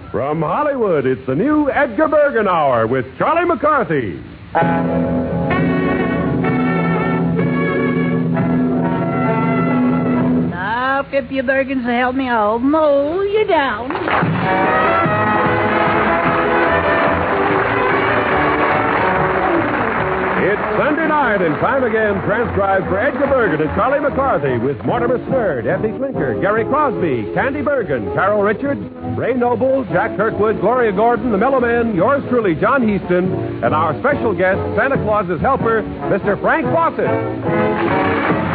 From Hollywood, it's the new Edgar Bergen Hour with Charlie McCarthy. Now, if you Bergens will help me, I'll mow you down. It's Sunday night and time again transcribed for Edgar Bergen and Charlie McCarthy with Mortimer Snerd, Effie Flinker, Gary Crosby, Candy Bergen, Carol Richards, Ray Noble, Jack Kirkwood, Gloria Gordon, the Mellow Men, yours truly, John Heaston, and our special guest, Santa Claus's helper, Mr. Frank Fawcett.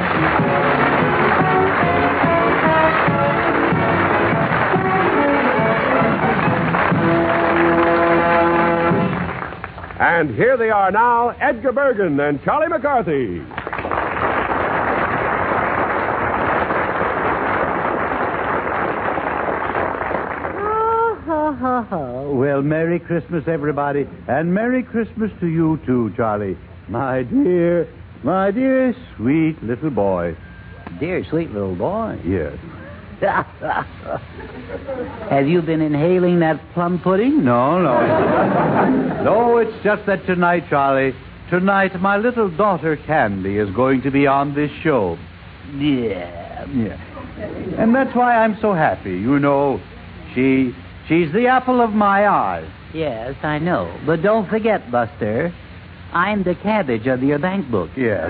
And here they are now, Edgar Bergen and Charlie McCarthy. Well, Merry Christmas, everybody. And Merry Christmas to you, too, Charlie. My dear, sweet little boy. Dear, sweet little boy. Yes. Have you been inhaling that plum pudding? No. No, it's just that tonight, Charlie, my little daughter, Candy, is going to be on this show. Yeah. And that's why I'm so happy. You know, she's the apple of my eye. Yes, I know. But don't forget, Buster, I'm the cabbage of your bank book. Yes.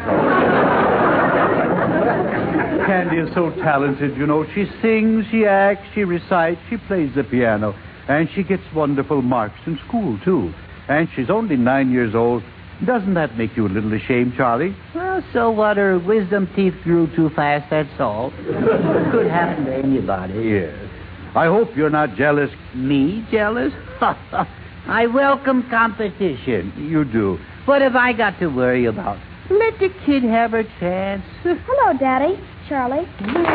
Candy is so talented, you know. She sings, she acts, she recites, she plays the piano. And she gets wonderful marks in school, too. And she's only 9 years old. Doesn't that make you a little ashamed, Charlie? Well, so what? Her wisdom teeth grew too fast, that's all. Could happen to anybody. Yes. I hope you're not jealous. Me jealous? I welcome competition. You do. What have I got to worry about? Let the kid have her chance. Hello, Daddy. Charlie.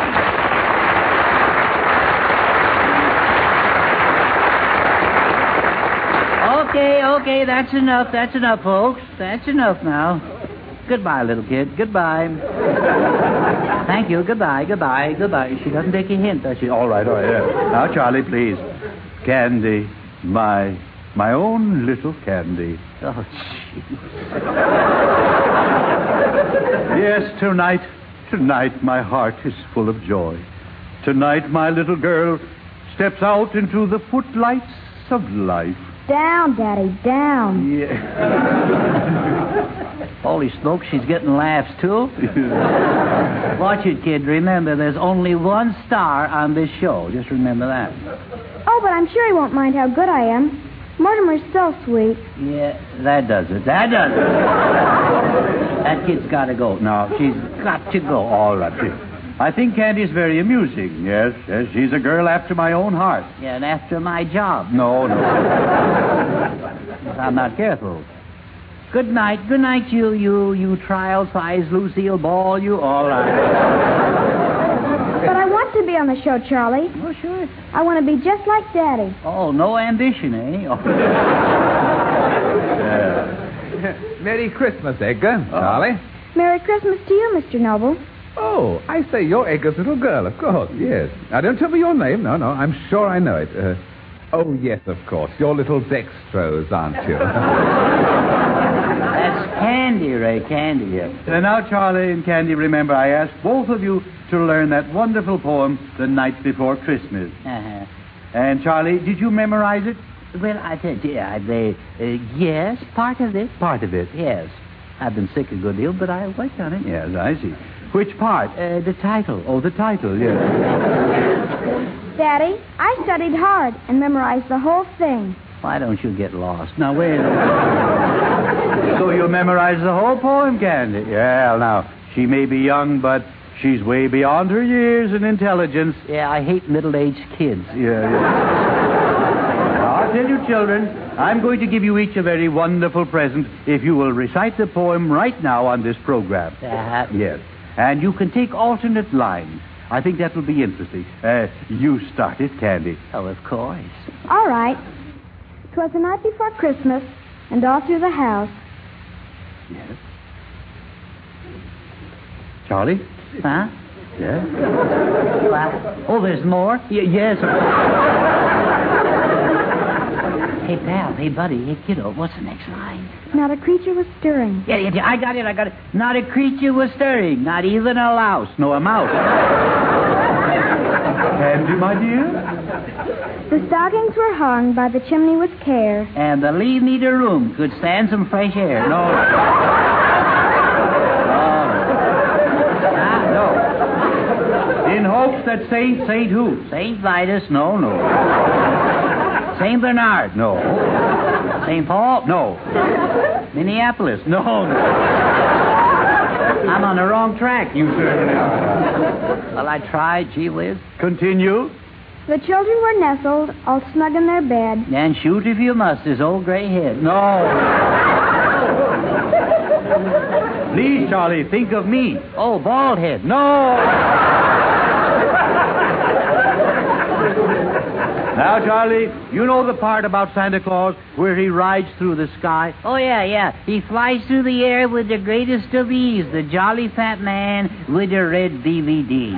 Okay, that's enough, folks. That's enough now. Goodbye, little kid. Goodbye. Thank you. Goodbye. She doesn't take a hint, does she? All right. Yeah. Now, Charlie, please. Candy, my own little Candy. Oh, jeez. Yes, tonight my heart is full of joy. Tonight my little girl steps out into the footlights of life. Down, Daddy, down. Yeah. Holy smoke, she's getting laughs, too. Watch it, kid. Remember, there's only one star on this show. Just remember that. Oh, but I'm sure he won't mind how good I am. Mortimer's so sweet. Yeah, that does it. That kid's got to go. No, she's got to go. All right. I think Candy's very amusing. Yes, she's a girl after my own heart. Yeah, and after my job. No. If I'm not careful. Good night, you trial-sized Lucille Ball, you. All right. But I want to be on the show, Charlie. Oh, sure. I want to be just like Daddy. Oh, no ambition, eh? Oh. Merry Christmas, Edgar. Charlie. Merry Christmas to you, Mr. Noble. Oh, I say, you're Edgar's little girl, of course, yes. Now, don't tell me your name. No, I'm sure I know it. Oh, yes, of course. You're little Dextrose, aren't you? That's Candy, Ray, Candy, yes. And now, Charlie and Candy, remember, I asked both of you to learn that wonderful poem, The Night Before Christmas. Uh-huh. And, Charlie, did you memorize it? Well, I said, yes, part of it. Part of it? Yes. I've been sick a good deal, but I worked on it. Yes, I see. Which part? The title. Oh, the title, yes. Daddy, I studied hard and memorized the whole thing. Why don't you get lost? Now, wait a minute. So you memorized the whole poem, Candy? Yeah, now, she may be young, but she's way beyond her years in intelligence. Yeah, I hate middle-aged kids. Yeah. I'll tell you, children, I'm going to give you each a very wonderful present if you will recite the poem right now on this program. Yes. And you can take alternate lines. I think that will be interesting. You start it, Candy. Oh, of course. All right. 'Twas the night before Christmas, and all through the house. Yes. Charlie? Huh? Yes. Oh, there's more? Yes. Hey, pal. Hey, buddy. Hey, kiddo. What's the next line? Not a creature was stirring. Yeah, I got it. Not a creature was stirring. Not even a louse. No, a mouse. Candy, my dear? The stockings were hung by the chimney with care. And the leave me the room. Could stand some fresh air. No. No. In hopes that Saint who? St. Vitus. No. St. Bernard. No. St. Paul? No. Minneapolis? No. I'm on the wrong track. You certainly are. Well, I tried, gee whiz. Continue. The children were nestled, all snug in their bed. And shoot if you must, his old gray head. No. Please, Charlie, think of me. Oh, bald head. No. Now, Charlie, you know the part about Santa Claus where he rides through the sky? Oh, yeah. He flies through the air with the greatest of ease, the jolly fat man with the red DVD.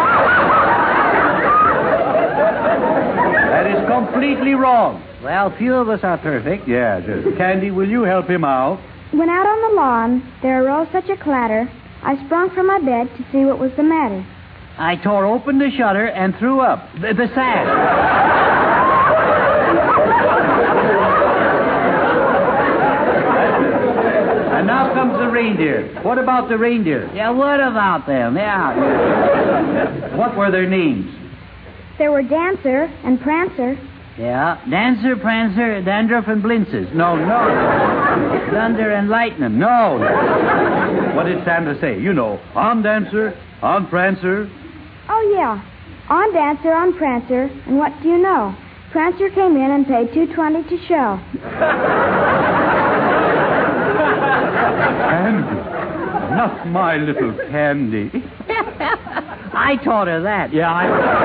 That is completely wrong. Well, few of us are perfect. Yeah, just. Candy, will you help him out? When out on the lawn, there arose such a clatter, I sprung from my bed to see what was the matter. I tore open the shutter and threw up the sash. And now comes the reindeer. What about the reindeer? Yeah, what about them? Yeah. What were their names? There were Dancer and Prancer. Yeah, Dancer, Prancer, Dandruff, and Blintzes. No. Thunder and Lightning. No. What did Santa say? You know, on Dancer, on Prancer. Oh, yeah. On Dancer, on Prancer, and what do you know? Prancer came in and paid $2.20 to show. Candy. Not my little Candy. I taught her that. Yeah,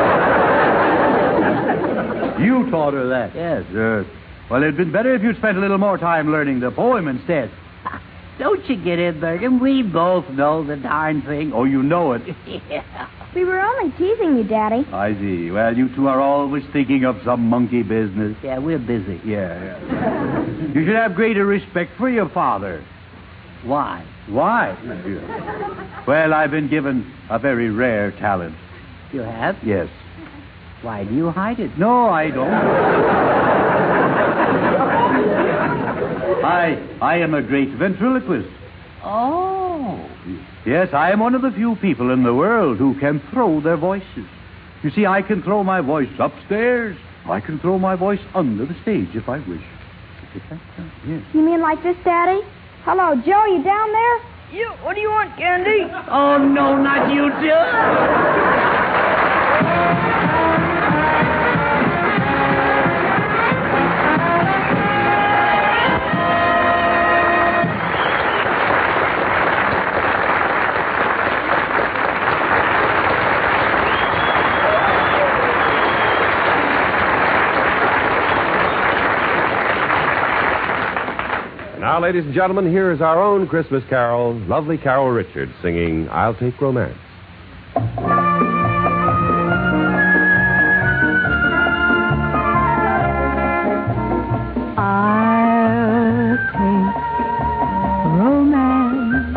You taught her that? Yes. Well, it'd been better if you'd spent a little more time learning the poem instead. Don't you get it, Bergen? We both know the darn thing. Oh, you know it. Yeah. We were only teasing you, Daddy. I see. Well, you two are always thinking of some monkey business. Yeah, we're busy. Yeah. You should have greater respect for your father. Why? Why? Well, I've been given a very rare talent. You have? Yes. Why do you hide it? No, I don't. I am a great ventriloquist. Oh. Yes, I am one of the few people in the world who can throw their voices. You see, I can throw my voice upstairs. I can throw my voice under the stage if I wish. Yes. You mean like this, Daddy? Hello, Joe, you down there? Yeah, what do you want, Candy? Oh, no, not you, Joe. Now, ladies and gentlemen, here is our own Christmas carol, lovely Carol Richards, singing I'll Take Romance. I'll take romance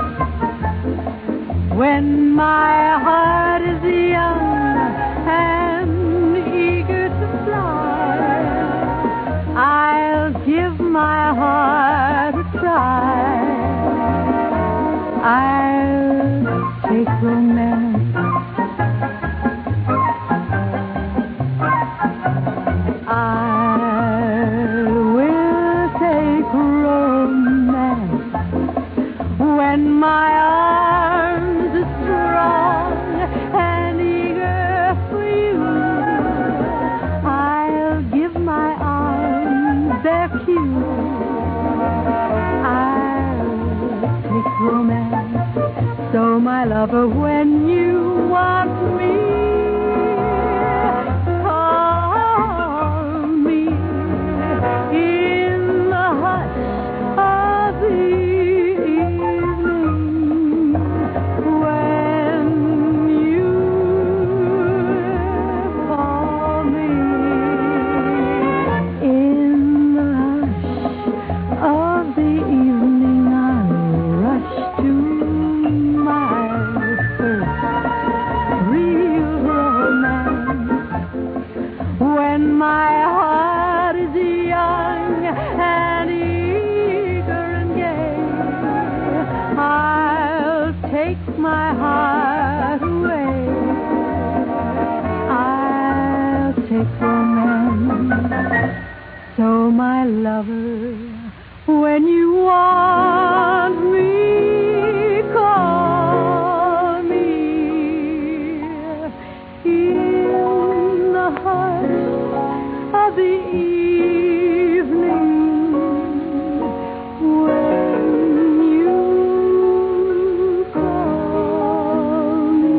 when my heart is young and eager to fly. I'll give my heart a try. I'll take romance. I will take romance when my arms are strong and eager for you. I'll give my arms their cue. I'll take romance. So, my lover, when you want me, call me in the hush of the evening when you call me in the take romance. So, my lover, when you want me, call me. In the hush of the evening, when you call me.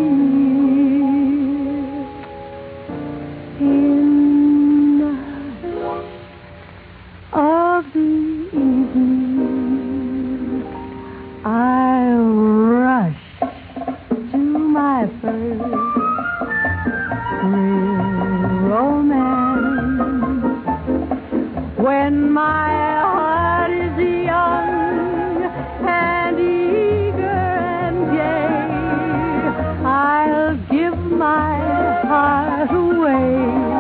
In the hush of the evening, I'll rush to my first real romance. When my heart is young and eager and gay, I'll give my heart away.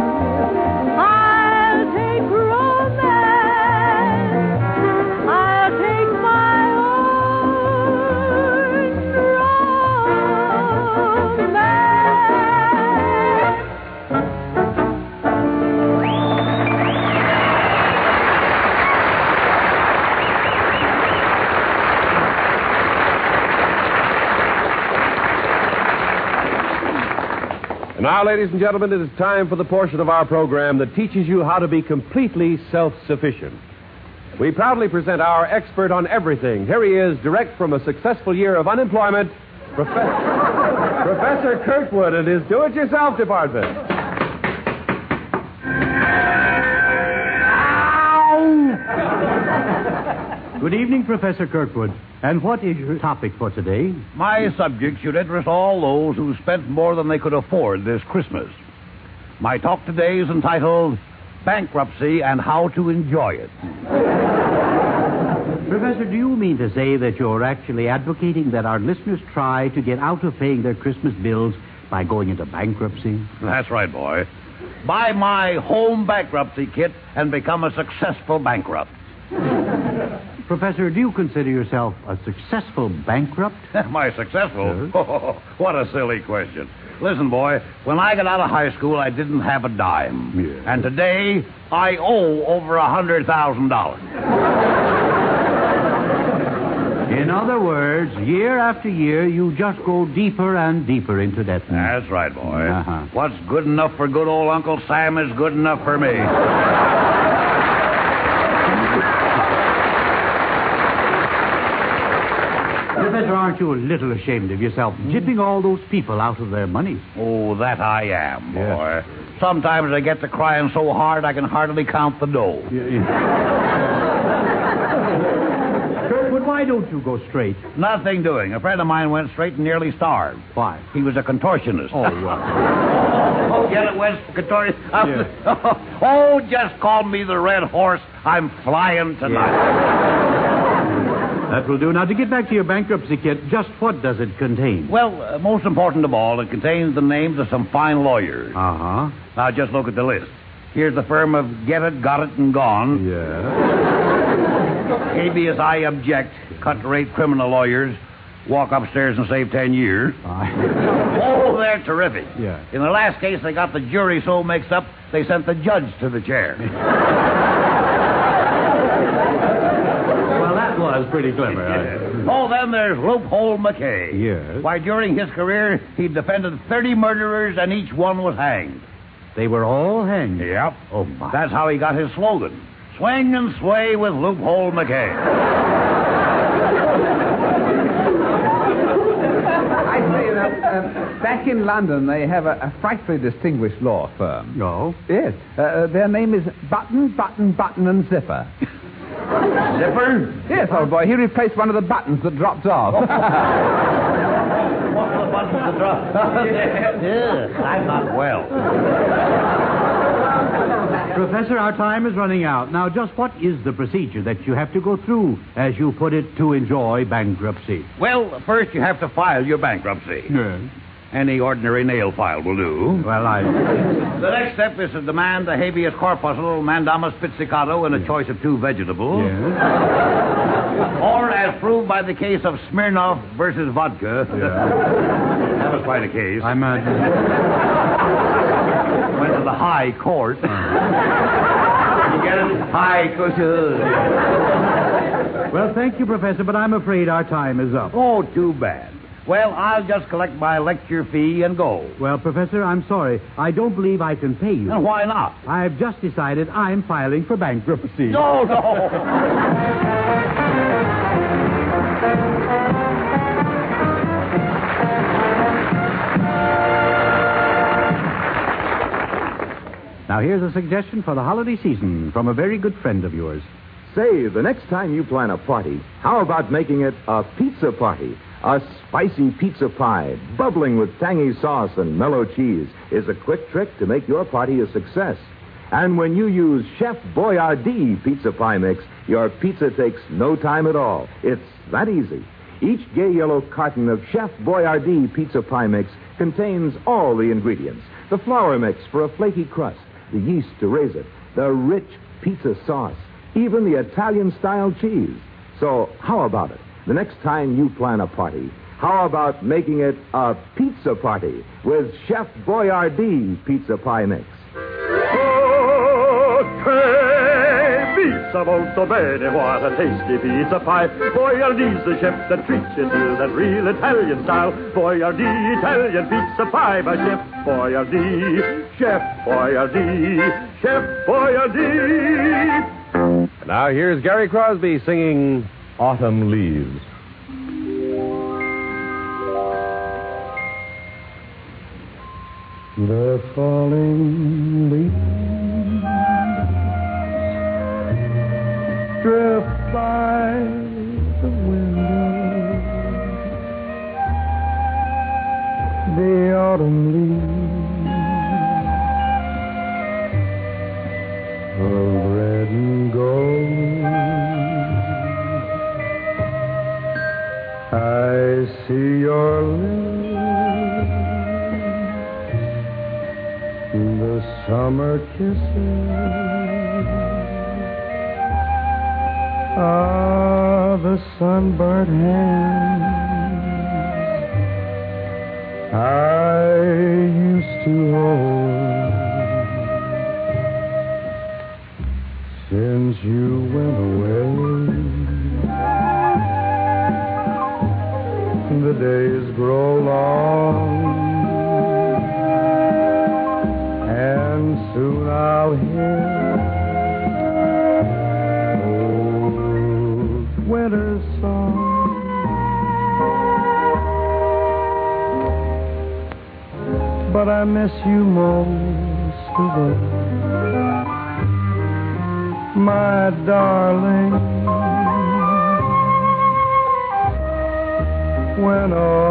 I'll take romance. I'll take my own romance. And now, ladies and gentlemen, it is time for the portion of our program that teaches you how to be completely self-sufficient. We proudly present our expert on everything. Here he is, direct from a successful year of unemployment, Professor Kirkwood and his do-it-yourself department. Good evening, Professor Kirkwood. And what is your topic for today? My subject should interest all those who spent more than they could afford this Christmas. My talk today is entitled Bankruptcy and How to Enjoy It. Professor, do you mean to say that you're actually advocating that our listeners try to get out of paying their Christmas bills by going into bankruptcy? That's right, boy. Buy my home bankruptcy kit and become a successful bankrupt. Professor, do you consider yourself a successful bankrupt? Am I successful? Yes. Oh, what a silly question. Listen, boy, when I got out of high school, I didn't have a dime. Yes. And today, I owe over $100,000. In other words, year after year, you just go deeper and deeper into debt. That's right, boy. Uh-huh. What's good enough for good old Uncle Sam is good enough for me. Professor, aren't you a little ashamed of yourself, jipping all those people out of their money? Oh, that I am, boy. Yes. Sometimes I get to crying so hard I can hardly count the dough. Kirkwood, why don't you go straight? Nothing doing. A friend of mine went straight and nearly starved. Why? He was a contortionist. Oh, right. Oh, get it, West Contortionist. Yes. Oh, just call me the Red Horse. I'm flying tonight. That will do. Now, to get back to your bankruptcy kit, just what does it contain? Well, most important of all, it contains the names of some fine lawyers. Uh-huh. Now, just look at the list. Here's the firm of Get It, Got It, and Gone. Yeah. Habeas I Object, cut-rate criminal lawyers, walk upstairs and save 10 years. Oh, they're terrific. Yeah. In the last case, they got the jury so mixed up, they sent the judge to the chair. Well, that was pretty clever. Oh, then there's Loophole McKay. Yes. Why, during his career, he defended 30 murderers, and each one was hanged. They were all hanged. Yep. Oh, my. That's how he got his slogan. Swing and sway with Loophole McKay. I say that back in London they have a frightfully distinguished law firm. No? Yes. Their name is Button, and Zipper. Zipper? Yes, old boy. He replaced one of the buttons that dropped off. What are the buttons that drop? Yeah, I'm not well. Professor, our time is running out. Now, just what is the procedure that you have to go through, as you put it, to enjoy bankruptcy? Well, first you have to file your bankruptcy. Yes. Any ordinary nail file will do. Well, The next step is to demand a habeas corpuscle, mandamus pizzicato, and a choice of 2 vegetables. Yes. Or, as proved by the case of Smirnoff versus vodka. Yeah. That was quite a case. I'm Went to the high court. You get it? High court. Well, thank you, Professor, but I'm afraid our time is up. Oh, too bad. Well, I'll just collect my lecture fee and go. Well, Professor, I'm sorry. I don't believe I can pay you. And why not? I've just decided I'm filing for bankruptcy. No. Now, here's a suggestion for the holiday season from a very good friend of yours. Say, the next time you plan a party, how about making it a pizza party? A spicy pizza pie, bubbling with tangy sauce and mellow cheese, is a quick trick to make your party a success. And when you use Chef Boyardee pizza pie mix, your pizza takes no time at all. It's that easy. Each gay yellow carton of Chef Boyardee pizza pie mix contains all the ingredients. The flour mix for a flaky crust, the yeast to raise it, the rich pizza sauce, even the Italian-style cheese. So how about it? The next time you plan a party, how about making it a pizza party with Chef Boyardee pizza pie mix? Pizza molto bene, what a tasty pizza pie. Boyardee's the chef that treats you to that real Italian style. Boyardee, Italian pizza pie by Chef Boyardee. Chef Boyardee, Chef Boyardee. And now here's Gary Crosby singing Autumn Leaves. The falling leaves drift by the window. The autumn leaves of red and gold. I see your lips, the summer kisses of the sunburnt hands I used to hold. Since you went away, the days grow long, and soon I'll hear old winter's song. But I miss you most of all, my darling. When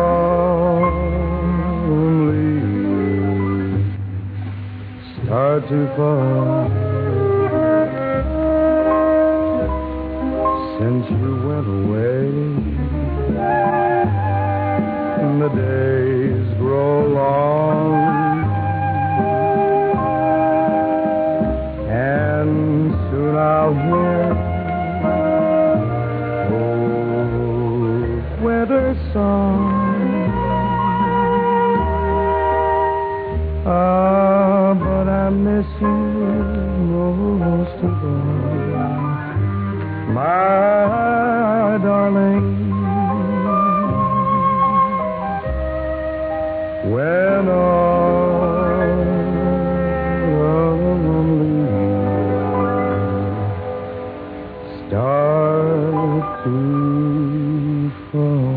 autumn leaves start to fall, since you went away, the days grow long, and soon I'll hear winter song. But I miss you most of all, my darling. When autumn leaves start to fall.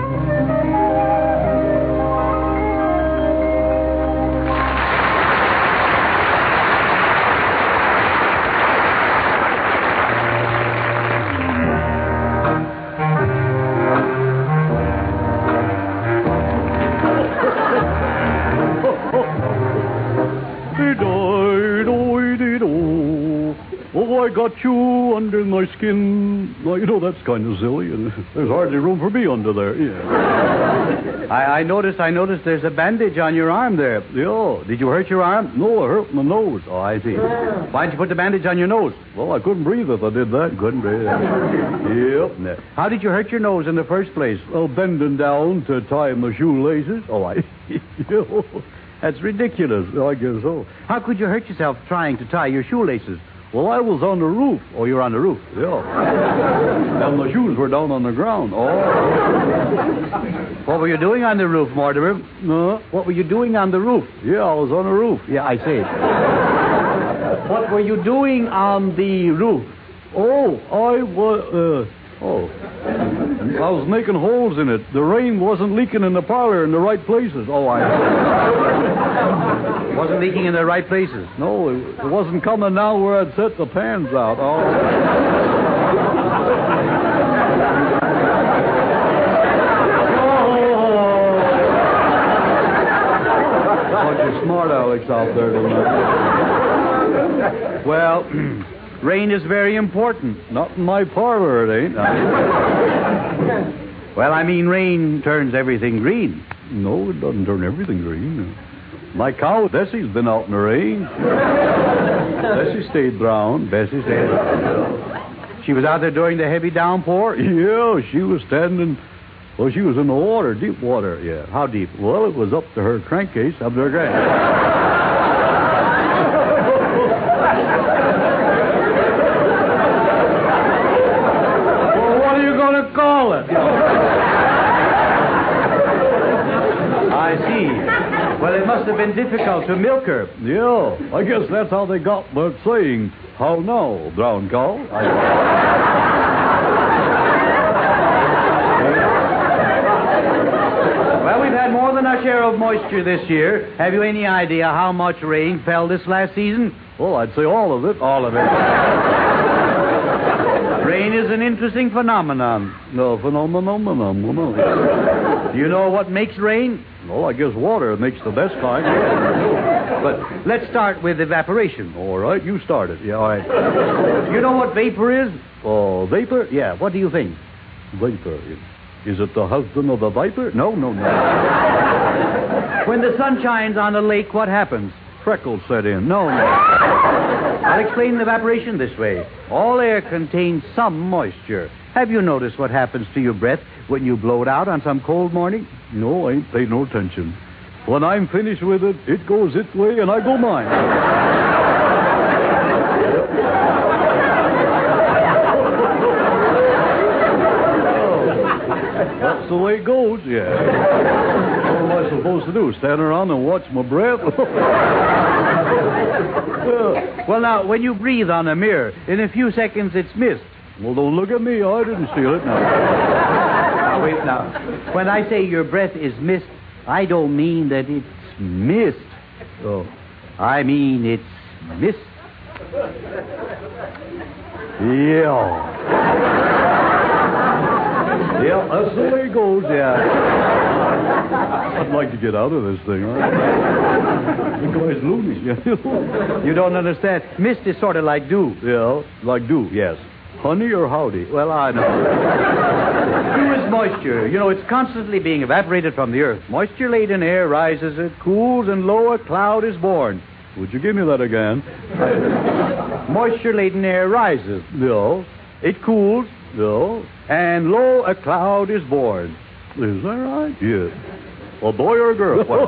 Oh, I got you under my skin. Well, you know, that's kind of silly, and there's hardly room for me under there. Yeah. I noticed there's a bandage on your arm there. Yeah. Did you hurt your arm? No, I hurt my nose. Oh, I see. Why'd you put the bandage on your nose? Well, I couldn't breathe if I did that. Couldn't breathe. Yep. How did you hurt your nose in the first place? Well, bending down to tie my shoelaces. Oh, I... That's ridiculous. I guess so. How could you hurt yourself trying to tie your shoelaces? Well, I was on the roof. Oh, you're on the roof. Yeah. And the shoes were down on the ground. Oh. What were you doing on the roof, Mortimer? No. What were you doing on the roof? Yeah, I was on the roof. Yeah, I see. What were you doing on the roof? Oh, I was... I was making holes in it. The rain wasn't leaking in the parlor in the right places. Oh, Wasn't leaking in the right places? No, it wasn't coming down where I'd set the pans out. Oh. Bunch of smart Alex out there tonight. Well, rain is very important. Not in my parlor, it ain't. Well, I mean, rain turns everything green. No, it doesn't turn everything green. My cow, Bessie's been out in the rain. Bessie stayed brown. Bessie stayed brown. She was out there during the heavy downpour? Yeah, she was standing... Well, she was in the water, deep water. Yeah. How deep? Well, it was up to her crankcase, up to her crankcase. Well, what are you going to call it? I see. Well, it must have been difficult to milk her. Yeah, I guess that's how they got that saying, how now, brown cow? Well, we've had more than our share of moisture this year. Have you any idea how much rain fell this last season? Well, I'd say all of it. All of it. Rain is an interesting phenomenon. No, phenomenon. Do you know what makes rain? Well, I guess water makes the best kind. But let's start with evaporation. All right, you started. Yeah, all right. You know what vapor is? Oh, vapor? Yeah, what do you think? Vapor. Is it the husband of the viper? No. When the sun shines on a lake, what happens? Freckles set in. No. I'll explain evaporation this way. All air contains some moisture. Have you noticed what happens to your breath when you blow it out on some cold morning? No, I ain't paid no attention. When I'm finished with it, it goes its way and I go mine. That's the way it goes, yeah. What am I supposed to do? Stand around and watch my breath? Well, now, when you breathe on a mirror, in a few seconds it's mist. Well, don't look at me. I didn't steal it now. Wait, now. When I say your breath is mist, I don't mean that it's mist. Oh. I mean it's mist. Yeah. Yeah, that's the way it goes, yeah. I'd like to get out of this thing, huh? The guy's loony. You don't understand. Mist is sort of like dew. Yeah, like dew, yes. Honey or howdy? Well, I know. Dew is moisture. You know, it's constantly being evaporated from the earth. Moisture-laden air rises, it cools, and lo, a cloud is born. Would you give me that again? Moisture-laden air rises. No. It cools. No. And lo, a cloud is born. Is that right? Yes. A boy or a girl? Well,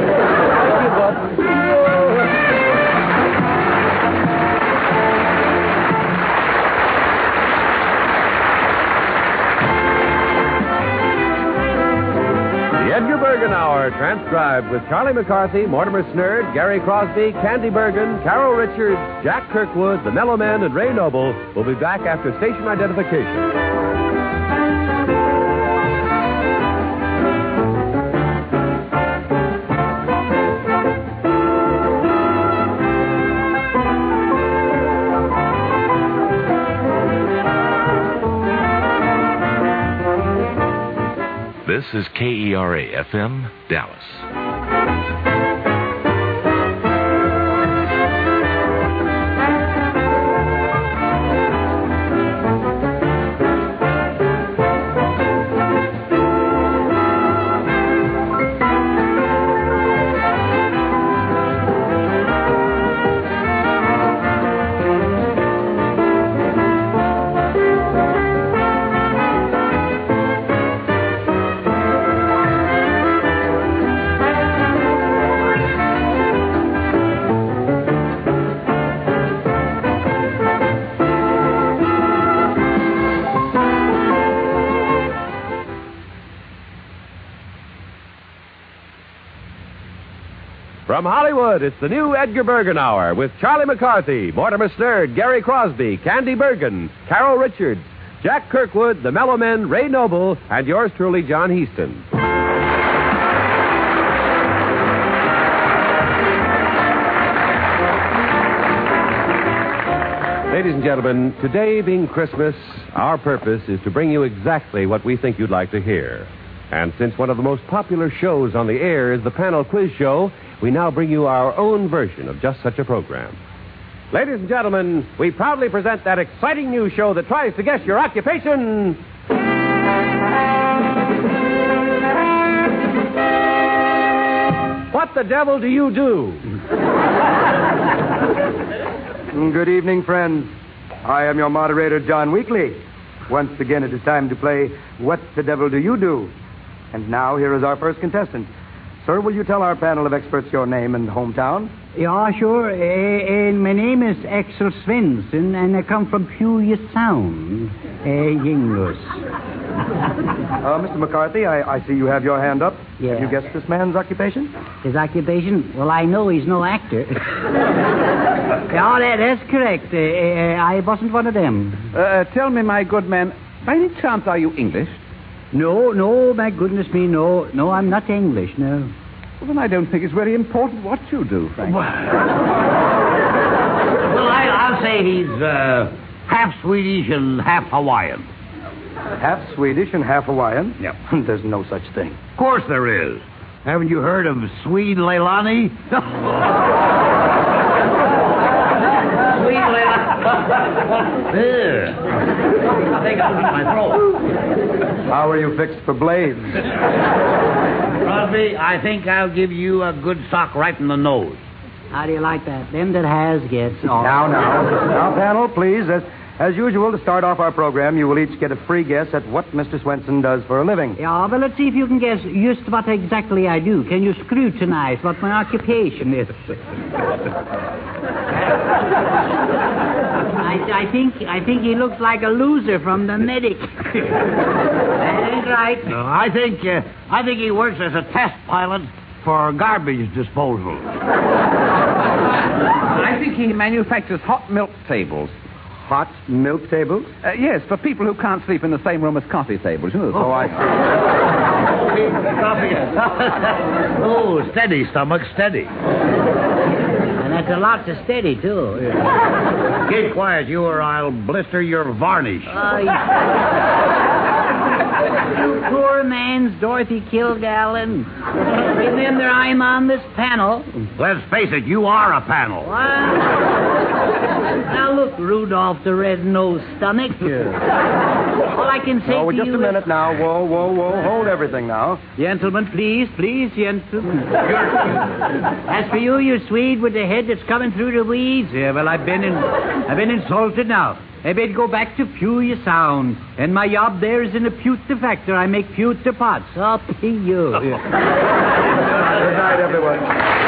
The Edgar Bergen Hour, transcribed with Charlie McCarthy, Mortimer Snerd, Gary Crosby, Candy Bergen, Carol Richards, Jack Kirkwood, the Mellow Men, and Ray Noble will be back after station identification. This is KERA FM, Dallas. From Hollywood, it's the new Edgar Bergen Hour with Charlie McCarthy, Mortimer Snerd, Gary Crosby, Candy Bergen, Carol Richards, Jack Kirkwood, the Mellow Men, Ray Noble, and yours truly, John Heaston. Ladies and gentlemen, today being Christmas, our purpose is to bring you exactly what we think you'd like to hear. And since one of the most popular shows on the air is the Panel Quiz Show, we now bring you our own version of just such a program. Ladies and gentlemen, we proudly present that exciting new show that tries to guess your occupation. What the devil do you do? Good evening, friends. I am your moderator, John Weekly. Once again, it is time to play What the Devil Do You Do? And now, here is our first contestant. Sir, will you tell our panel of experts your name and hometown? Yeah, sure. My name is Axel Svensson, and I come from Puget Sound, English. Mr. McCarthy, I see you have your hand up. Yeah. Have you guessed this man's occupation? His occupation? Well, I know he's no actor. Yeah, that's correct. I wasn't one of them. Tell me, my good man, by any chance are you English? No, my goodness me, no, I'm not English, no. Well, then I don't think it's very important what you do, frankly. Well, I'll say he's half Swedish and half Hawaiian. Half Swedish and half Hawaiian? Yep. There's no such thing. Of course there is. Haven't you heard of Swede Leilani? Swede Leilani. I think I'll hit my throat. How are you fixed for blades? Crosby, I think I'll give you a good sock right in the nose. How do you like that? Them that has gets off. Now, panel, please. As usual, to start off our program, you will each get a free guess at what Mr. Swenson does for a living. Yeah, but let's see if you can guess just what exactly I do. Can you scrutinize what my occupation is? I think he looks like a loser from the medic. That ain't right. No, I think he works as a test pilot for garbage disposal. I think he manufactures hot milk tables. Hot milk tables? Yes, for people who can't sleep in the same room as coffee tables. You know, Oh, I see. Oh, steady, stomach, steady. And that's a lot to steady, too. Keep quiet, you, or I'll blister your varnish. You poor man's Dorothy Kilgallen. Remember, I'm on this panel. Let's face it, you are a panel. What? Now look, Rudolph the Red-Nosed Stomach. All I can say to just you a minute now. Whoa. Hold everything now. Gentlemen, please, gentlemen. As for you Swede with the head that's coming through the weeds, yeah, well, I've been insulted now. I better go back to Puget Sound. And my job there is in a pewter factory. I make pewter pots. Up to you. Good night, everyone.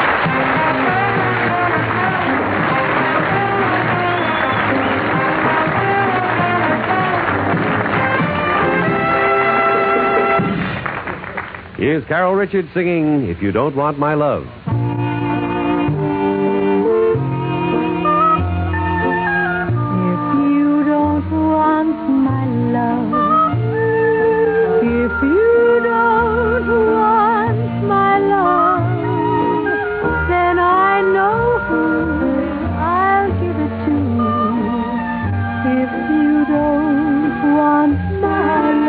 Here's Carol Richards singing If You Don't Want My Love.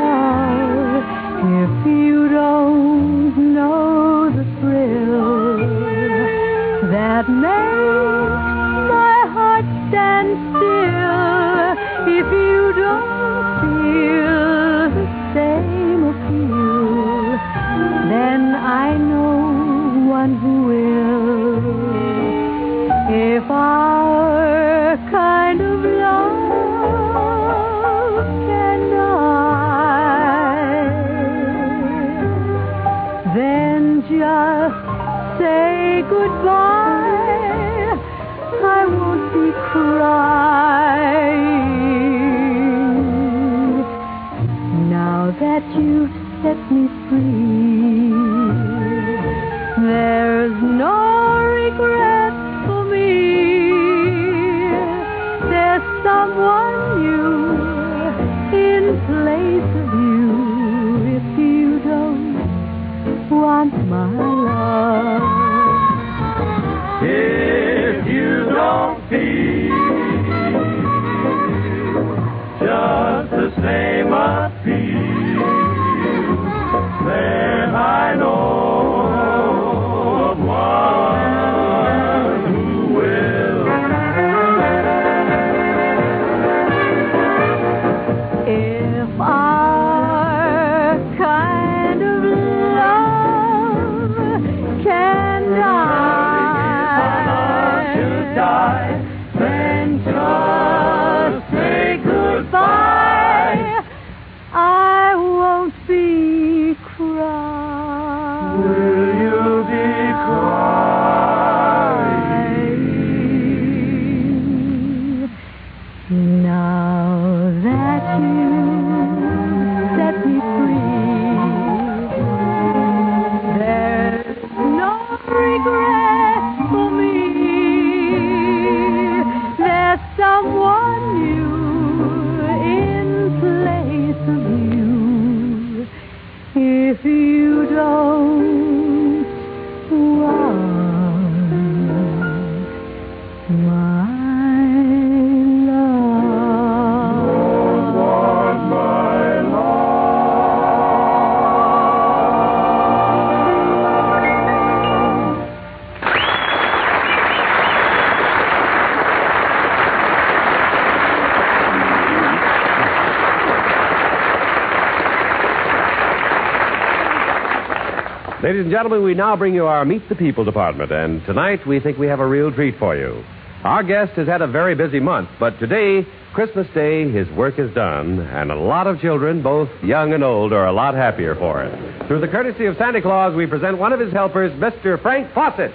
If you don't know the thrill my love. Don't want my love. Ladies and gentlemen, we now bring you our Meet the People department, and tonight we think we have a real treat for you. Our guest has had a very busy month, but today, Christmas Day, his work is done, and a lot of children, both young and old, are a lot happier for it. Through the courtesy of Santa Claus, we present one of his helpers, Mr. Frank Fawcett.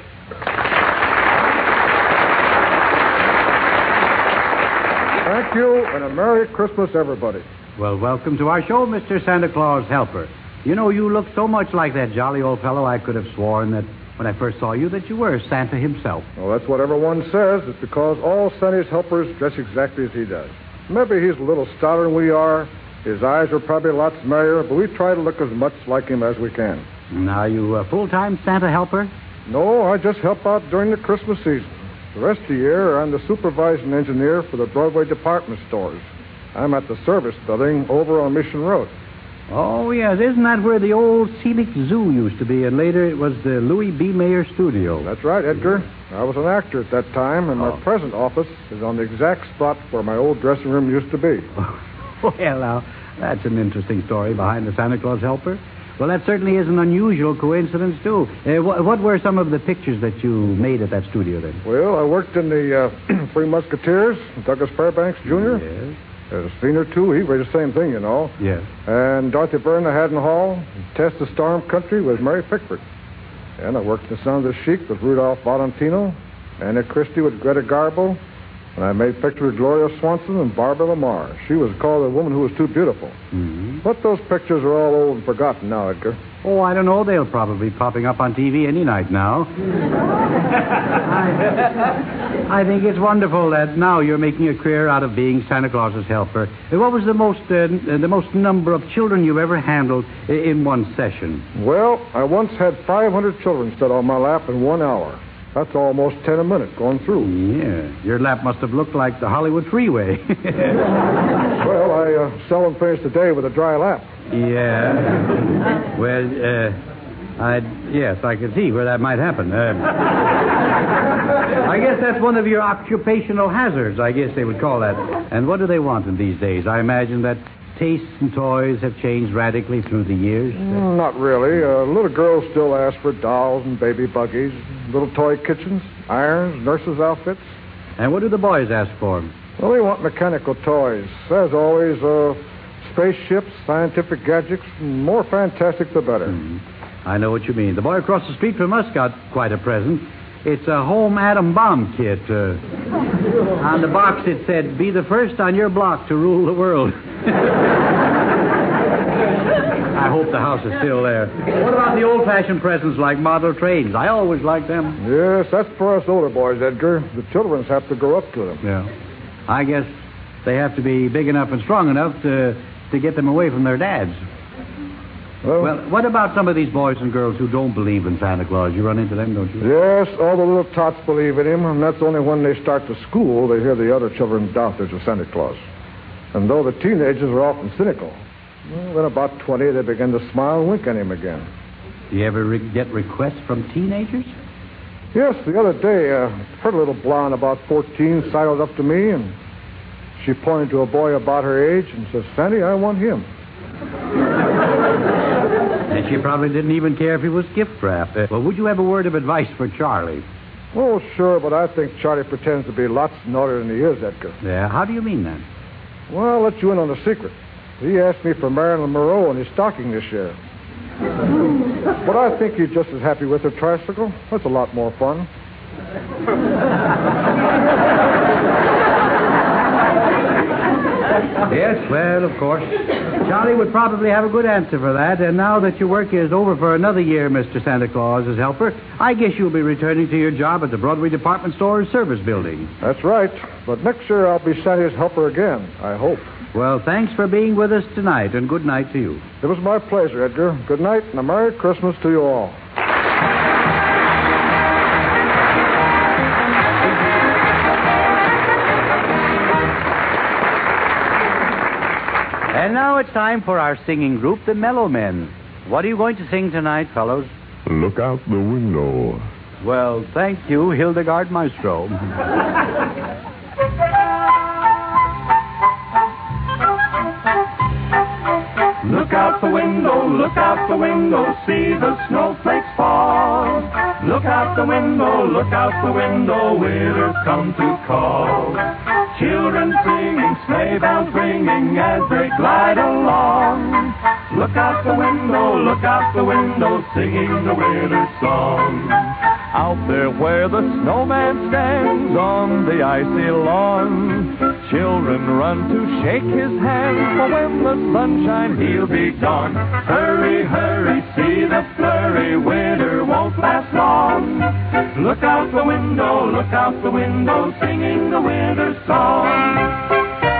Thank you, and a Merry Christmas, everybody. Well, welcome to our show, Mr. Santa Claus Helper. You know, you look so much like that jolly old fellow, I could have sworn that when I first saw you that you were Santa himself. Well, that's what everyone says. It's because all Santa's helpers dress exactly as he does. Maybe he's a little stouter than we are. His eyes are probably lots merrier, but we try to look as much like him as we can. Now, you a full-time Santa helper? No, I just help out during the Christmas season. The rest of the year, I'm the supervising engineer for the Broadway department stores. I'm at the service building over on Mission Road. Oh, yes. Isn't that where the old Scenic Zoo used to be, and later it was the Louis B. Mayer Studio? That's right, Edgar. I was an actor at that time, and my present office is on the exact spot where my old dressing room used to be. Well, now, that's an interesting story behind the Santa Claus helper. Well, that certainly is an unusual coincidence, too. What were some of the pictures that you made at that studio, then? Well, I worked in the Three Musketeers, Douglas Fairbanks Jr. Yes. There's a scene or two. He was the same thing, you know. Yes. And Dorothy Byrne, the Haddon Hall. Test the Storm Country was Mary Pickford. And I worked in The Son of the Sheik with Rudolph Valentino. Anna Christie with Greta Garbo. And I made pictures with Gloria Swanson and Barbara Lamar. She was called the woman who was too beautiful. Mm-hmm. But those pictures are all old and forgotten now, Edgar. Oh, I don't know. They'll probably be popping up on TV any night now. I think it's wonderful that now you're making a career out of being Santa Claus's helper. What was the most number of children you've ever handled in one session? Well, I once had 500 children sit on my lap in 1 hour. That's almost 10 a minute going through. Yeah. Your lap must have looked like the Hollywood freeway. Well, I seldom finish the day with a dry lap. Yeah. Well, yes, I can see where that might happen. I guess that's one of your occupational hazards, I guess they would call that. And what do they want in these days? I imagine that tastes and toys have changed radically through the years. Not really. Little girls still ask for dolls and baby buggies, little toy kitchens, irons, nurses' outfits. And what do the boys ask for? Well, they want mechanical toys. As always, spaceships, scientific gadgets, more fantastic the better. I know what you mean. The boy across the street from us got quite a present. It's a home atom bomb kit. On the box it said, "Be the first on your block to rule the world." I hope the house is still there. What about the old-fashioned presents like model trains? I always liked them. Yes, that's for us older boys, Edgar. The children have to grow up to them. Yeah. I guess they have to be big enough and strong enough to get them away from their dads. Well, what about some of these boys and girls who don't believe in Santa Claus? You run into them, don't you? Yes, all the little tots believe in him, and that's only when they start to school they hear the other children doubt there's a Santa Claus. And though the teenagers are often cynical, then about 20 they begin to smile and wink at him again. Do you ever get requests from teenagers? Yes, the other day, a pretty little blonde about 14 sidled up to me, and she pointed to a boy about her age and says, "Sandy, I want him." And she probably didn't even care if he was gift wrapped. Well, would you have a word of advice for Charlie? Oh, sure, but I think Charlie pretends to be lots naughtier than he is, Edgar. Yeah, how do you mean that? Well, I'll let you in on a secret. He asked me for Marilyn Monroe in his stocking this year. But I think he's just as happy with her tricycle. That's a lot more fun. Yes, well, of course. Charlie would probably have a good answer for that. And now that your work is over for another year, Mr. Santa Claus as helper, I guess you'll be returning to your job at the Broadway Department Store's service building. That's right. But next year I'll be Santa's helper again, I hope. Well, thanks for being with us tonight, and good night to you. It was my pleasure, Edgar. Good night, and a Merry Christmas to you all. And now it's time for our singing group, the Mellow Men. What are you going to sing tonight, fellows? Look out the window. Well, thank you, Hildegard Maestro. Look out the window, see the snowflakes fall. Look out the window, winter's come to call. Children singing, sleigh bells ringing as they glide along. Look out the window, singing the winter song. Out there where the snowman stands on the icy lawn, children run to shake his hand, for when the sunshine he'll be gone. Hurry, hurry, see the flurry, winter won't last long. Look out the window, singing the winter song.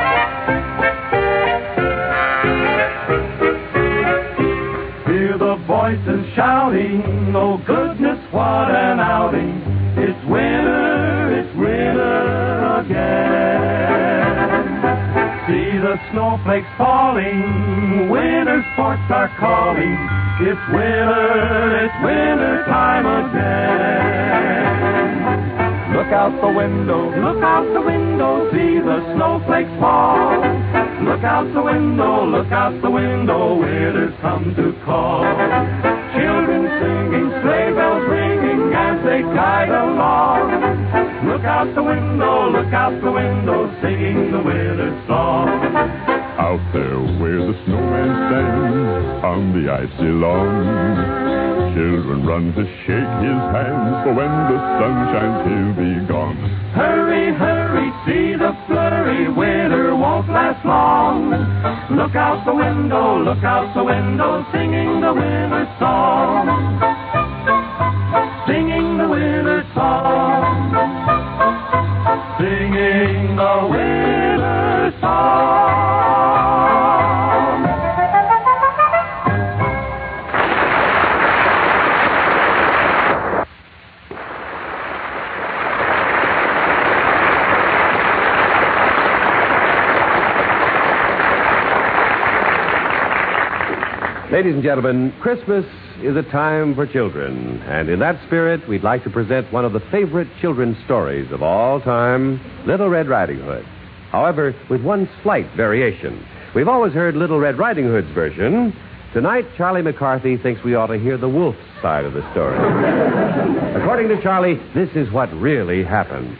Voices shouting, oh goodness, what an outing. It's winter again. See the snowflakes falling, winter sports are calling. It's winter time again. Look out the window, see the snowflakes fall. Look out the window, winter's come to call. Children singing, sleigh bells ringing as they glide along. Look out the window, singing the winter song. Out there where the snowman stands on the icy lawn, children run to shake his hands, for when the sun shines he'll be gone. Hurry, hurry, see the flurry, winter won't last long. Look out the window, singing the winter song. Singing the winter song. Singing the winter song. Ladies and gentlemen, Christmas is a time for children, and in that spirit, we'd like to present one of the favorite children's stories of all time, Little Red Riding Hood. However, with one slight variation. We've always heard Little Red Riding Hood's version. Tonight, Charlie McCarthy thinks we ought to hear the wolf's side of the story. According to Charlie, this is what really happened.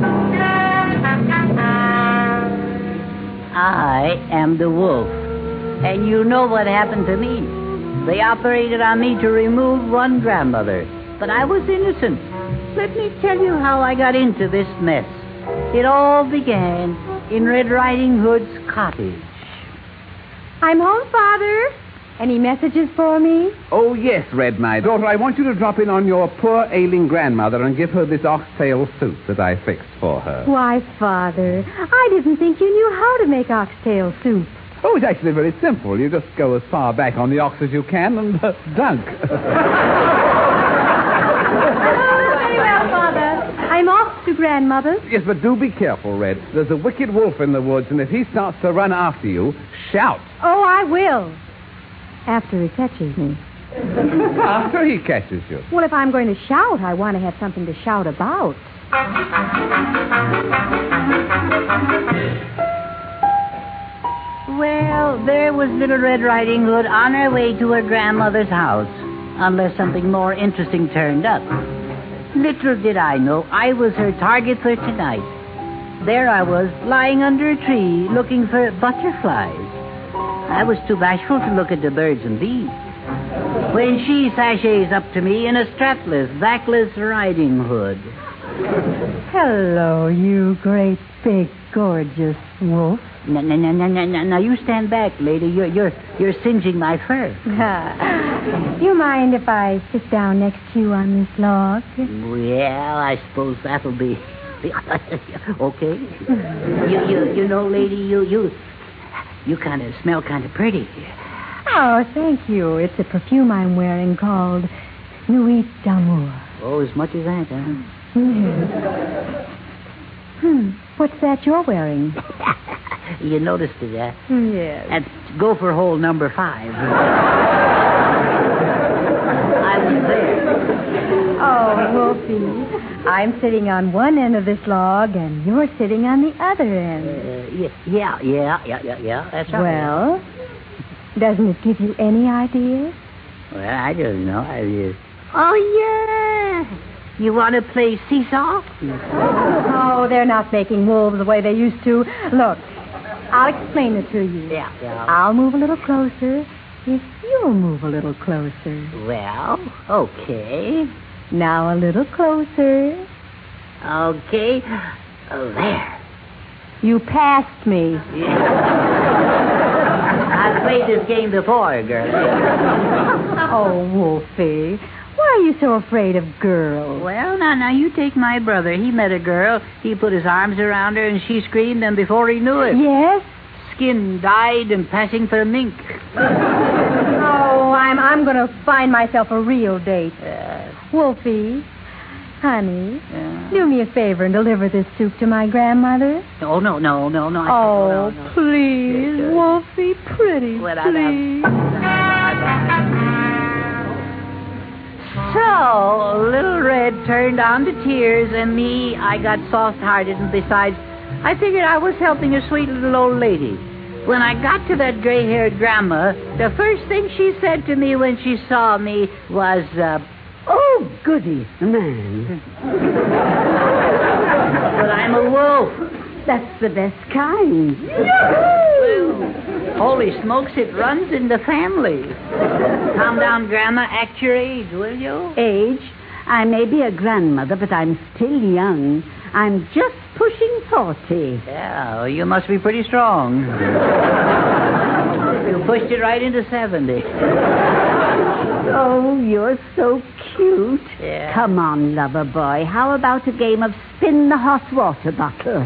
I am the wolf. And you know what happened to me. They operated on me to remove one grandmother. But I was innocent. Let me tell you how I got into this mess. It all began in Red Riding Hood's cottage. I'm home, Father. Any messages for me? Oh, yes, Red, my daughter. I want you to drop in on your poor ailing grandmother and give her this oxtail soup that I fixed for her. Why, Father, I didn't think you knew how to make oxtail soup. Oh, it's actually very simple. You just go as far back on the ox as you can and dunk. Very well, Father. I'm off to Grandmother's. Yes, but do be careful, Red. There's a wicked wolf in the woods, and if he starts to run after you, shout. Oh, I will. After he catches me. After he catches you? Well, if I'm going to shout, I want to have something to shout about. Well, there was Little Red Riding Hood on her way to her grandmother's house, unless something more interesting turned up. Little did I know I was her target for tonight. There I was, lying under a tree, looking for butterflies. I was too bashful to look at the birds and bees. When she sashays up to me in a strapless, backless riding hood. Hello, you great, big, gorgeous wolf. Now, you stand back, lady. You're singeing my fur. Do you mind if I sit down next to you on this log? Well, I suppose that'll be okay. You know, lady, you kind of smell kind of pretty. Oh, thank you. It's a perfume I'm wearing called Nuit d'Amour. Oh, as much as that, huh? Yes. What's that you're wearing? You noticed it, huh? Yes. At gopher hole number 5. I was there. Oh, Wolfie, I'm sitting on one end of this log, and you're sitting on the other end. Yeah, that's right. Well, doesn't it give you any ideas? Well, I don't know. Oh, yeah. You want to play seesaw? Oh, they're not making wolves the way they used to. Look, I'll explain it to you. Yeah. I'll move a little closer if you'll move a little closer. Well, okay. Now a little closer. Okay. Oh, there. You passed me. I've played this game before, girl. Oh, Wolfie, why are you so afraid of girls? Well, now, you take my brother. He met a girl. He put his arms around her, and she screamed, and before he knew it... Yes? Skin dyed and passing for mink. Oh, I'm going to find myself a real date. Wolfie, honey, do me a favor and deliver this soup to my grandmother. Oh, no. Oh, please, Wolfie, pretty, please. So, Little Red turned on to tears, and me, I got soft-hearted, and besides, I figured I was helping a sweet little old lady. When I got to that gray-haired grandma, the first thing she said to me when she saw me was, oh, goody, man. But I'm a wolf. That's the best kind. Well, holy smokes, it runs in the family. Calm down, Grandma. Act your age, will you? Age? I may be a grandmother, but I'm still young. I'm just pushing 40. Yeah, well, you must be pretty strong. You pushed it right into 70. Oh, you're so cute. Yeah. Come on, lover boy. How about a game of spin the hot water bottle?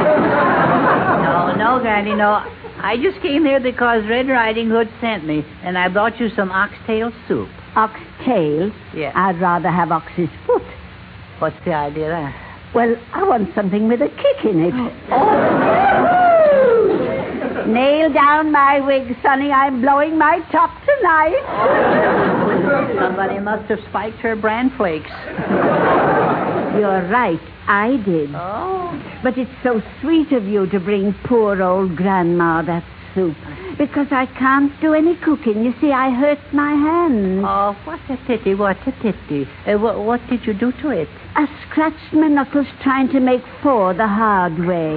No, Granny, no. I just came here because Red Riding Hood sent me, and I brought you some oxtail soup. Oxtail? Yeah. I'd rather have ox's foot. What's the idea there? Well, I want something with a kick in it. Nail down my wig, Sonny. I'm blowing my top tonight. Somebody must have spiked her bran flakes. You're right. I did. Oh. But it's so sweet of you to bring poor old Grandma that soup. Because I can't do any cooking. You see, I hurt my hand. Oh, what a pity, what a pity. What did you do to it? I scratched my knuckles trying to make 4 the hard way.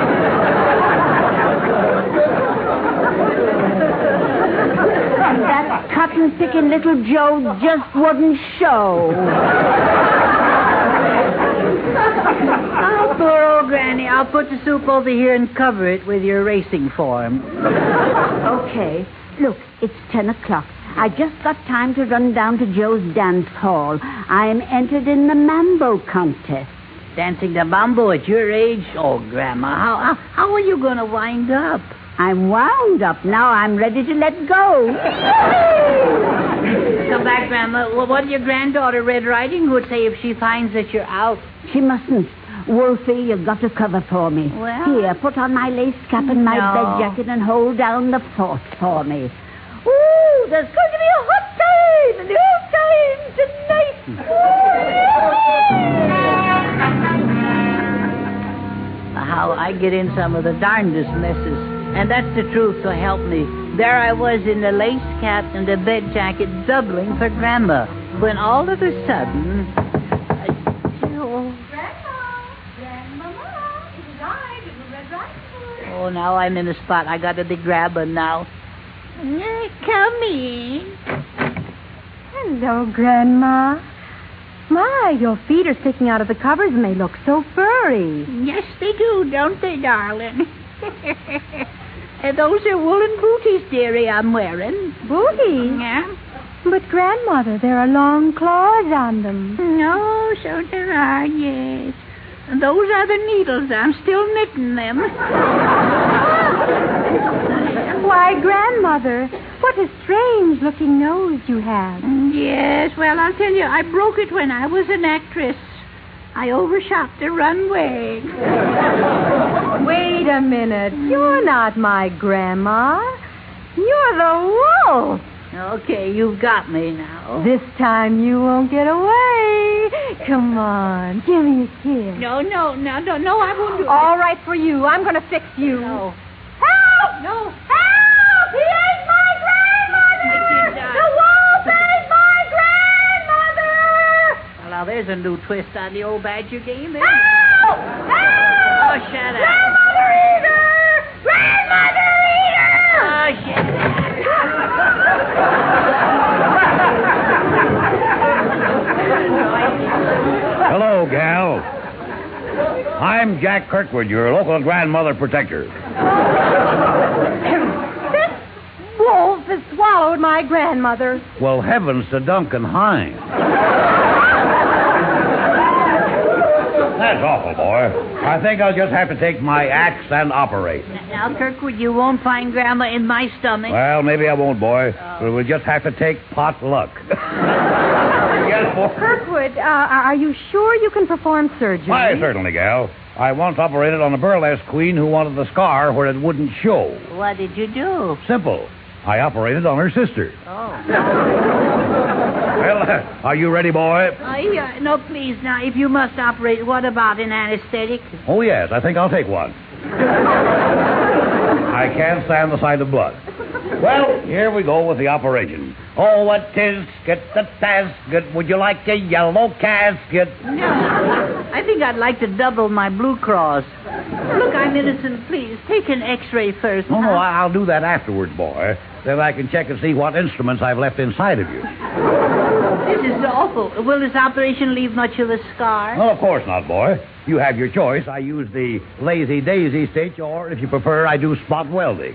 That cotton-picking little Joe just wouldn't show. Oh, poor old Granny. I'll put the soup over here and cover it with your racing form. Okay. Look, it's 10 o'clock. I just got time to run down to Joe's dance hall. I am entered in the mambo contest. Dancing the mambo at your age? Oh, Grandma, how are you going to wind up? I'm wound up. Now I'm ready to let go. Come back, Grandma. Well, what did your granddaughter, Red Riding Hood, say if she finds that you're out? She mustn't. Wolfie, you've got to cover for me. Well... Here, put on my lace cap and my bed jacket and hold down the fort for me. Ooh, there's going to be a hot time in the old time tonight. How I get in some of the darndest messes. And that's the truth, so help me. There I was in the lace cap and the bed jacket doubling for Grandma. When all of a sudden... Oh, now I'm in a spot. I got to be grabbing now. Come in. Hello, Grandma. My, your feet are sticking out of the covers and they look so furry. Yes, they do, don't they, darling? Those are woolen booties, dearie, I'm wearing. Booties? Yeah. But, Grandmother, there are long claws on them. No, so there are, yes. And those are the needles. I'm still knitting them. Why, Grandmother, what a strange-looking nose you have. Yes, well, I'll tell you, I broke it when I was an actress. I overshot the runway. Wait a minute. You're not my grandma. You're the wolf. Okay, you've got me now. This time you won't get away. Come on, give me a kiss. No, I won't do it. All right for you. I'm going to fix you. No. Help! No. Help! He ate my grandmother! The wolf ate my grandmother! Well, now there's a new twist on the old badger game. Help! Help! Oh, shut up. Grandmother eater! Grandmother eater! Oh, shut up. Hello, gal. I'm Jack Kirkwood, your local grandmother protector. This wolf has swallowed my grandmother. Well, heavens to Duncan Hines. That's awful, boy. I think I'll just have to take my axe and operate. Now, Kirkwood, you won't find Grandma in my stomach. Well, maybe I won't, boy. But we'll just have to take pot luck. Yes, boy. Kirkwood, are you sure you can perform surgery? Why, certainly, gal. I once operated on a burlesque queen who wanted the scar where it wouldn't show. What did you do? Simple. I operated on her sister. Oh. Well, are you ready, boy? No, please. Now, if you must operate, what about an anesthetic? Oh, yes. I think I'll take one. I can't stand the sight of blood. Well, here we go with the operation. Oh, what tis, get the tasket. Would you like a yellow casket? No. I think I'd like to double my Blue Cross. Look, I'm innocent. Please, take an X-ray first. No, I'll do that afterwards, boy. Then I can check and see what instruments I've left inside of you. This is awful. Will this operation leave much of a scar? Well, of course not, boy. You have your choice. I use the lazy daisy stitch, or if you prefer, I do spot welding.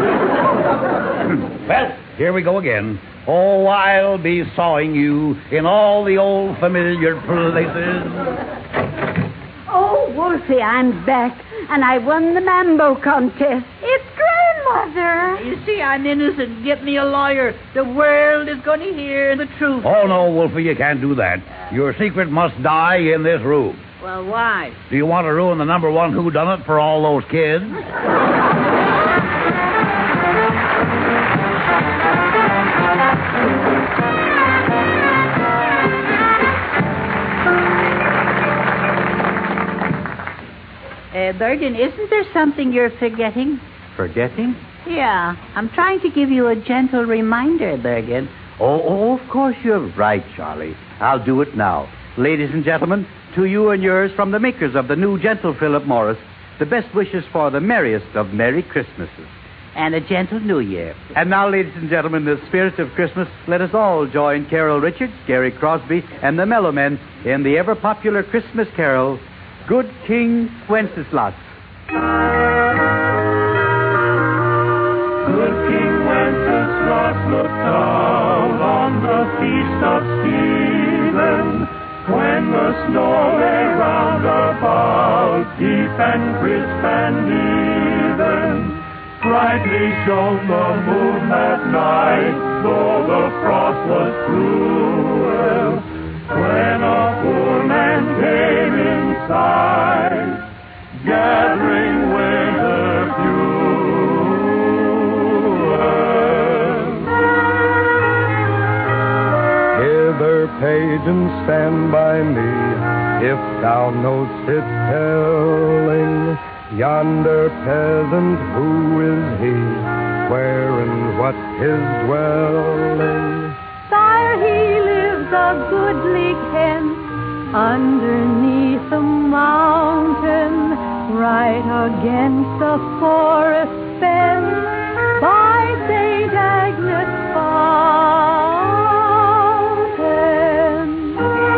Well, here we go again. Oh, I'll be sawing you in all the old familiar places. Oh, Wolfie, I'm back, and I won the mambo contest. It's grandmother. You see, I'm innocent. Get me a lawyer. The world is going to hear the truth. Oh, no, Wolfie, you can't do that. Your secret must die in this room. Well, why? Do you want to ruin the number one whodunit for all those kids? Bergen, isn't there something you're forgetting? Forgetting? Yeah. I'm trying to give you a gentle reminder, Bergen. Oh, of course you're right, Charlie. I'll do it now. Ladies and gentlemen, to you and yours from the makers of the new gentle Philip Morris, the best wishes for the merriest of Merry Christmases. And a gentle New Year. And now, ladies and gentlemen, in the spirit of Christmas, let us all join Carol Richards, Gary Crosby, and the Mellow Men in the ever-popular Christmas carol, Good King Wenceslas. Good King Wenceslas looked down on the feast of Stephen, when the snow lay round about, deep and crisp and even. Brightly shone the moon that night, though the frost was cruel, when a poor man came inside, gathering winter fuel. Hither, page, and stand by me, if thou know'st it telling. Yonder peasant, who is he? Where and what his dwelling? Sire, he lives a goodly Kent, underneath a mountain, right against a forest fence, by St. Agnes' fountain.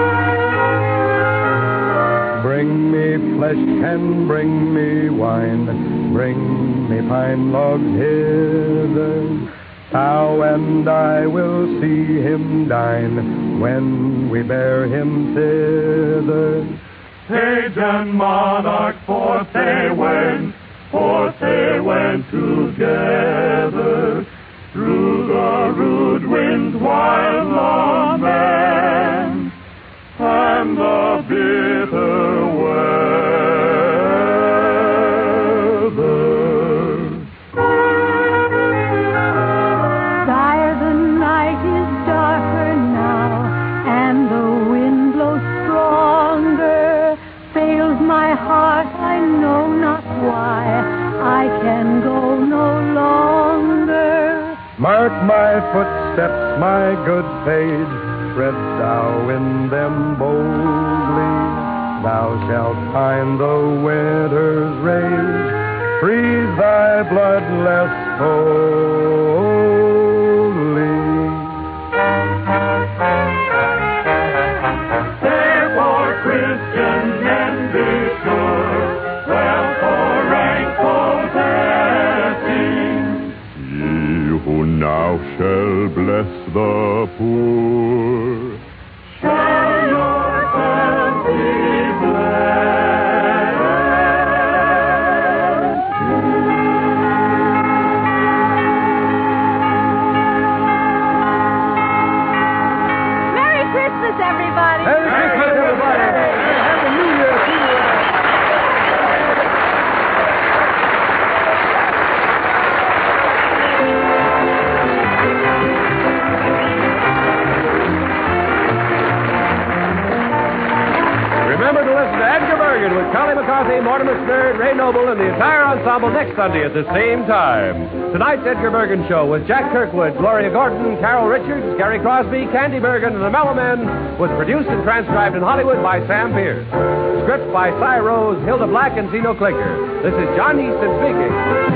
Bring me flesh and bring me wine, bring me pine logs hither. Thou and I will see him dine, when we bear him thither. Page and monarch, forth they went together, through the rude wind's wild lament, and the bitter weather. Mark my footsteps, my good page, tread thou in them boldly. Thou shalt find the winter's rage freeze thy blood less coldly. Therefore, Christian men, be sure, well for rank possessing. Ye who now shall bless the poor, shall yourselves be everybody. Merry Christmas, everybody. Happy New Year to you. Remember to listen to Edgar Bergen with Charlie McCarthy, Mortimer Snerd, Ray Noble, and the entire ensemble next Sunday at the same time. Tonight's Edgar Bergen Show with Jack Kirkwood, Gloria Gordon, Carol Richards, Gary Crosby, Candy Bergen, and the Mellow Men was produced and transcribed in Hollywood by Sam Pierce. Script by Cy Rose, Hilda Black, and Zeno Klinker. This is John Easton speaking.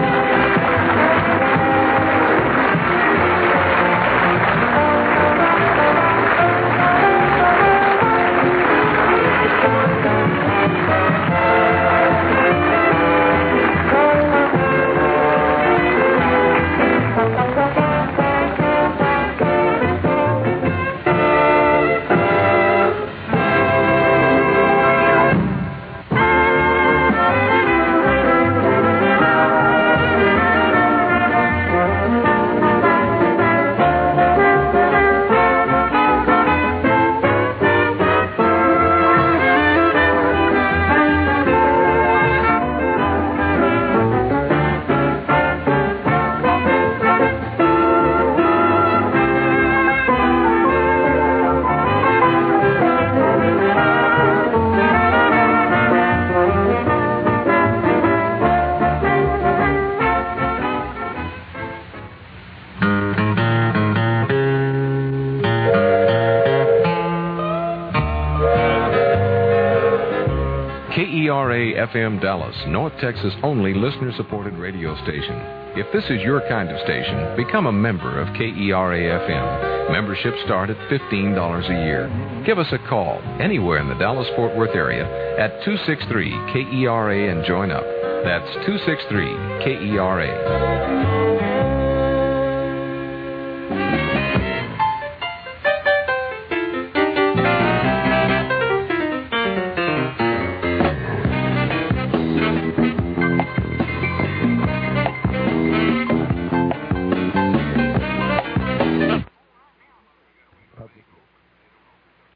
KERA-FM Dallas, North Texas' only listener-supported radio station. If this is your kind of station, become a member of KERA-FM. Memberships start at $15 a year. Give us a call anywhere in the Dallas-Fort Worth area at 263-KERA and join up. That's 263-KERA.